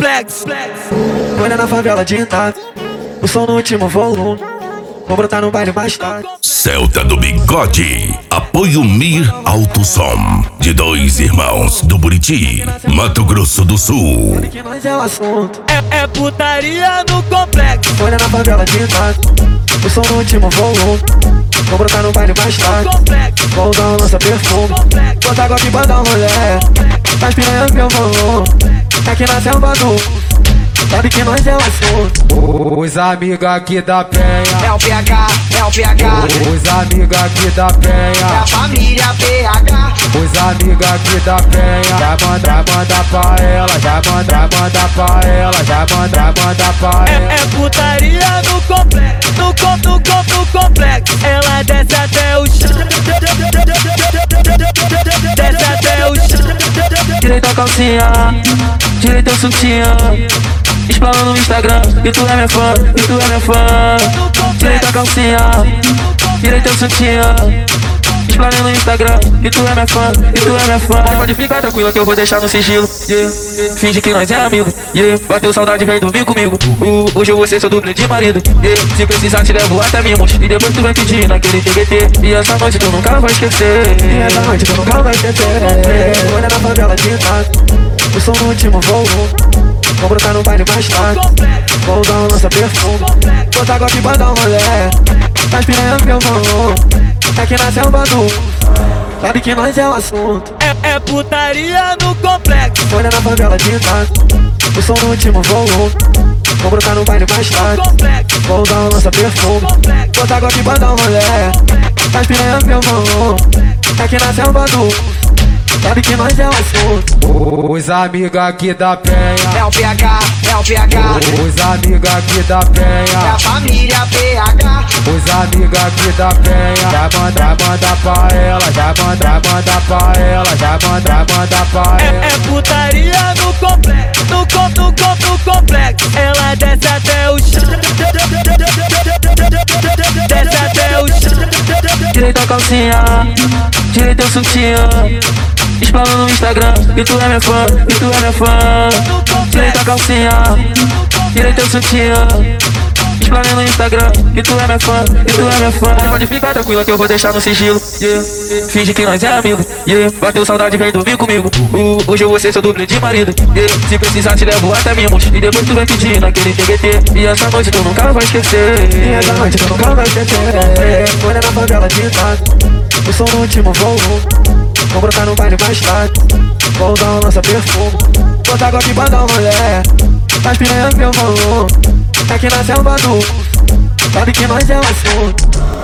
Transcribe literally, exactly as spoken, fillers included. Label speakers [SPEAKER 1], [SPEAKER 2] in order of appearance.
[SPEAKER 1] complexo.
[SPEAKER 2] Olha na favela de Itália, o som no último volume. Vou brotar no baile mais tarde.
[SPEAKER 3] Celta do Bigode, apoio Mir Alto Som, de dois irmãos do Buriti, Mato Grosso do Sul.
[SPEAKER 2] Sabe que nós é o assunto.
[SPEAKER 1] É, é putaria no complexo.
[SPEAKER 2] Olha na favela de Itália, o som no último volume. Vou brotar no baile mais tarde.
[SPEAKER 1] Complexo.
[SPEAKER 2] Vou dar um lança perfume.
[SPEAKER 1] Complexo.
[SPEAKER 2] Botar golpe pra dar um rolé. Mas piranha meu volume. É que na selva do sabe que nós é o assunto.
[SPEAKER 4] Os amigos aqui da Penha
[SPEAKER 5] É o P H, é o P H,
[SPEAKER 4] Os amigos aqui da
[SPEAKER 5] é a
[SPEAKER 4] Penha
[SPEAKER 5] família P H.
[SPEAKER 4] Os amigos aqui da Penha Já manda, manda pra ela Já manda, manda pra ela Já manda, manda pra ela
[SPEAKER 1] É, é putaria no complexo. No com, no com, no complexo. Ela desce até o chão. Desce até o chão.
[SPEAKER 2] Direita a calcinha, direita o sutiã. Explana no Instagram, e tu é minha fã, e tu é minha fã. Direita a calcinha, direita o sutiã. Explana no Instagram, e tu é minha fã, e tu é minha fã. Pode ficar tranquila que eu vou deixar no sigilo, yeah. Finge que nós é amigo, yeah. Bateu saudade, vem dormir comigo. uh, Hoje eu vou ser seu duplo de marido, yeah. Se precisar te levo até Mimos, e depois tu vai pedir naquele T B T. E essa noite tu nunca vai esquecer, e essa noite tu nunca vai esquecer. Olha na favela de Itália, o som no último volume. Vou brotar no baile mais tarde. Vou dar um lança perfume. Botar golpe pra dar um rolé. Mas piranha meu volume. É que na selva do sabe que nós é o assunto.
[SPEAKER 1] É, é putaria no complexo.
[SPEAKER 2] Olha na favela de Itália, o som no último volume. Vou brotar no baile mais tarde. Vou dar um lança perfume. Botar golpe pra dar um rolé. Mas piranha meu volume. É que na selva do sabe que nós é o assunto.
[SPEAKER 4] Os amigos aqui da Penha
[SPEAKER 5] É o P H, é o P H,
[SPEAKER 4] Os amigos aqui da
[SPEAKER 5] é a
[SPEAKER 4] Penha
[SPEAKER 5] família P H.
[SPEAKER 4] Os amigos aqui da Penha Já manda, manda pra ela Já manda, manda pra ela Já manda, manda pra
[SPEAKER 1] É,
[SPEAKER 4] ela
[SPEAKER 1] é putaria no complexo. No com, no com, no complexo. Ela desce até o chão. Desce até o chão.
[SPEAKER 2] Direita a calcinha, direita o sutiã. Explana no Instagram, e tu é minha fã, e tu é minha fã. Direita a calcinha, direita o sutiã. Explana no Instagram, e tu é minha fã, e tu é minha fã. Pode ficar tranquila que eu vou deixar no sigilo, yeah. Finge que nós é amigo, yeah. Bateu saudade, vem dormir comigo. uh, Hoje eu vou ser seu duplo de marido, yeah. Se precisar te levo até Mimos, e depois tu vai pedir naquele T B T. E essa noite tu nunca vai esquecer, e essa noite tu nunca vai esquecer. Olha na favela de Itália, o som no último volume. Vou brotar no baile mais tarde. Vou dar um lança perfume. Botar golpe pra dar um rolé. Mas piranha meu volume. É que na selva do sabe que nós é o assunto.